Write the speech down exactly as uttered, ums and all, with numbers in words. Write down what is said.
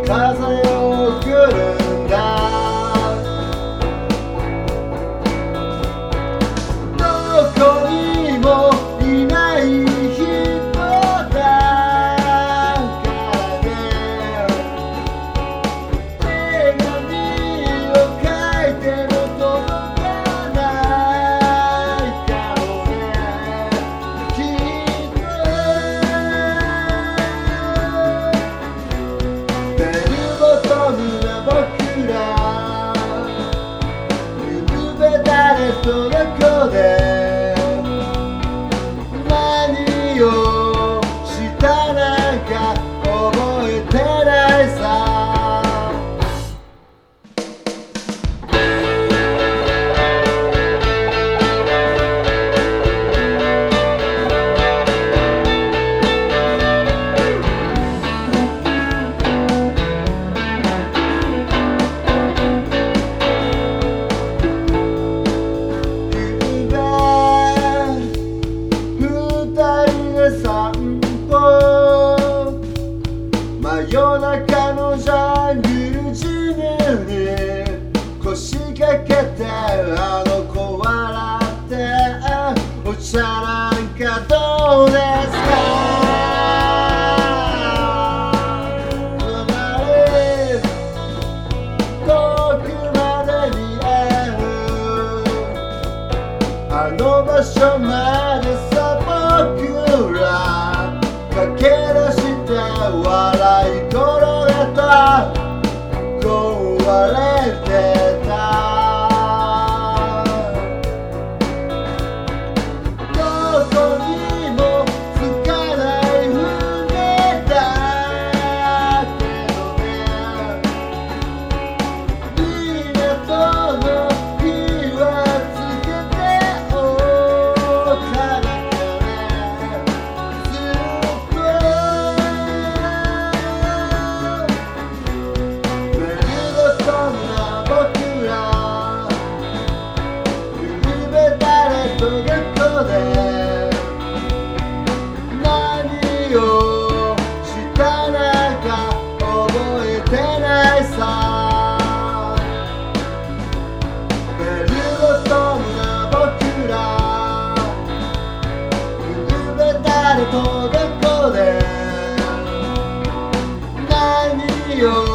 風を送るんだ。どこにもいない人だからね。手紙を書いても届かないかもね。きっとベルボトムな僕ら、ゆくべ誰とどこで何をしたなんか覚えてないさ。散歩真夜中のジャングルジムに腰掛けて、あの子笑ってお茶なんかどうですか。隣遠くまで見えるあの場所までさ、僕ら駆け出して笑い転げた、壊れてた。どこにもつかない船だけどね。港の火はつけておかなきゃね。どこで何をしたなんか覚えてないさ。ベルボトムな僕ら、ゆくべ誰とどこで何を